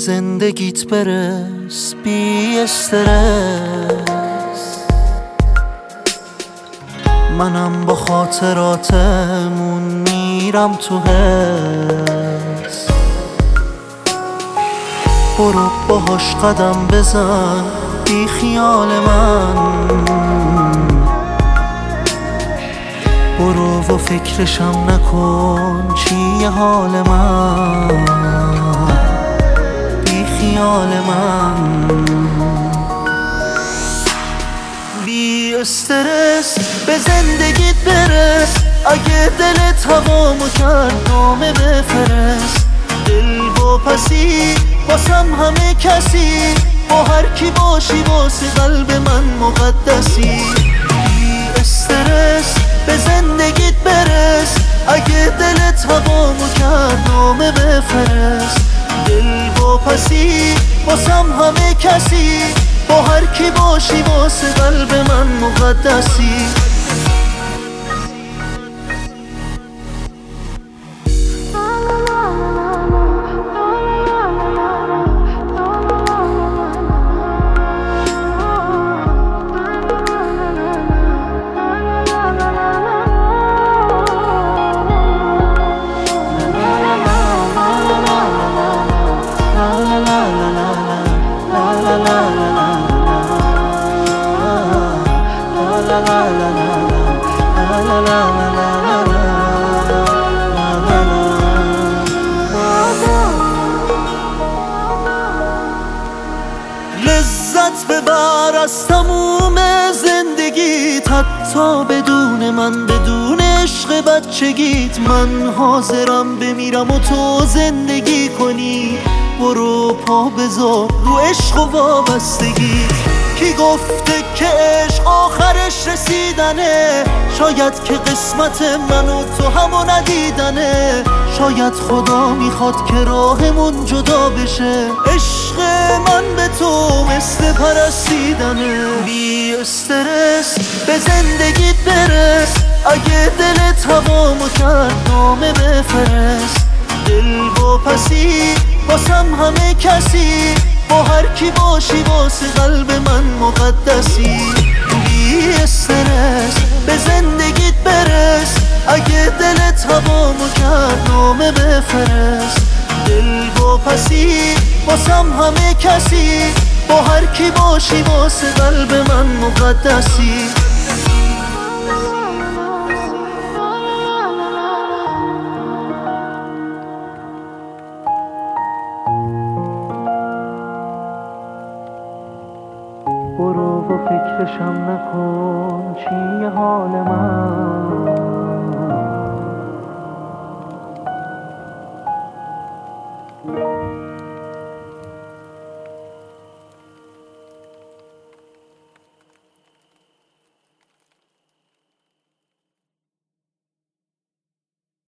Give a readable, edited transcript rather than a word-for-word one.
زندگیت برس بی استرس. منم با خاطراتمون میرم تو حس. برو باهاش قدم بزن بی خیال من. برو و فکرشم نکن چیه حال من. بی خیال من بی استرس به زندگیت برس. اگه دلت هوامو کرد نامه بفرست. دل و پسی واسم همه کسی، با هر کی باشی واسه قلب من مقدسی. بی استرس به زندگیت برس. اگه دلت هوامو کرد نامه بفرست. دل و پسی واسم همه کسی، با هر کی باشی واسه قلب من مقدسی. لذت ببر از تموم زندگیت، حتی بدون من، بدون عشق بچگیت. من حاضرم بمیرم و تو زندگی کنی. برو پا بذار رو عشق و وابستگیت. کی گفته که عشق آخرش رسیدنه؟ شاید که قسمت من و تو همو ندیدنه. شاید خدا میخواد که راهمون جدا بشه. عشق من به تو مثل پرستیدنه. بی استرس به زندگیت برس. اگه دلت هوامو کرد نامه بفرست. دل و پسی واسم همه کسی، با هر کی باشی واسه قلب من مقدسی. بی استرس به زندگیت برس. اگه دلت هوامو کرد نامه بفرست. دل و پسی واسم همه کسی، با هر کی باشی واسه قلب من مقدسی. برو و فکرشم نکن چیه حال من.